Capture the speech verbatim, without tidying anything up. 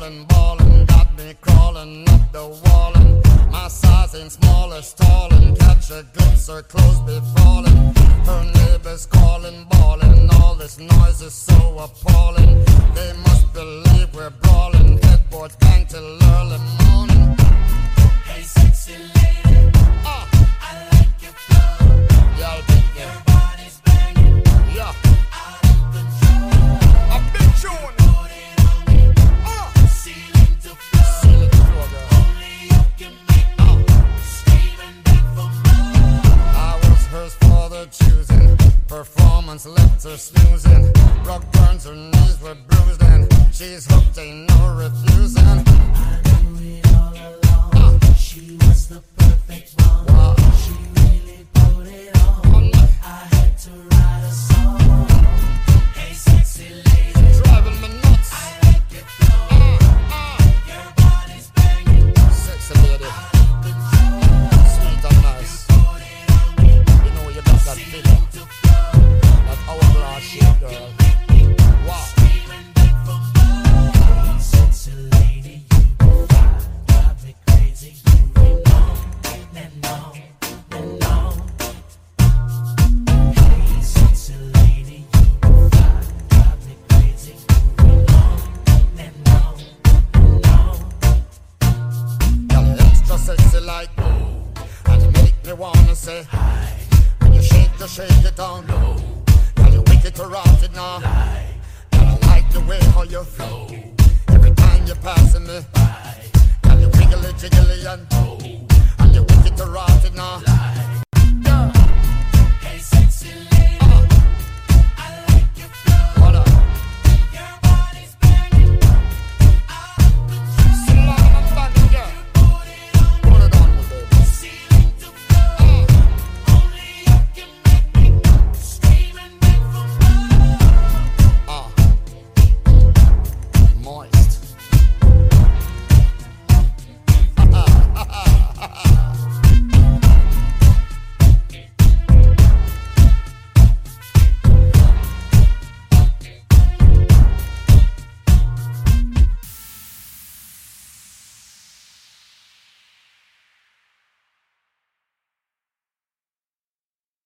ballin', ballin', got me crawling up the wall, and my size ain't small or stalling. Catch a glimpse, her clothes be falling. Her neighbors calling, bawling. All this noise is so appalling. They must believe we're brawling. Headboard bang till early morning. Hey, sexy lady, uh, I like your flow. Yeah, yeah. Your body's banging, Yeah, out of control. a big tune. Put it on me, Uh, ceiling to floor. Ceiling to floor, girl. Only you can make me screaming back for more. I was hers for the choosing. Performance left her snoozing. Rock burns, her knees were bruised, and she's hooked, ain't no refusing. I knew it all along. She was the perfect one. Wow. She really put it on. I had to write a song. Hey, sexy lady, Driving me nuts. I like your flow. Uh, uh, Your body's banging, sexy lady, out of control. sweet and nice. Put it on me, You know you got that feeling, to flow. that hourglass shape, girl. Wow. Screaming back for more. Hey, sexy lady, you drive me crazy. You been on and on and on. Hey, sexy lady, you drive me crazy. You been on and on and on. Girl, you extra sexy like ooh, and you make me wanna say hi. When you shake, you shake it down low. Girl, you wicked to rot it now. Girl, I like the way how you flow. Every time you're passing me by. Girl, you wiggly jiggly and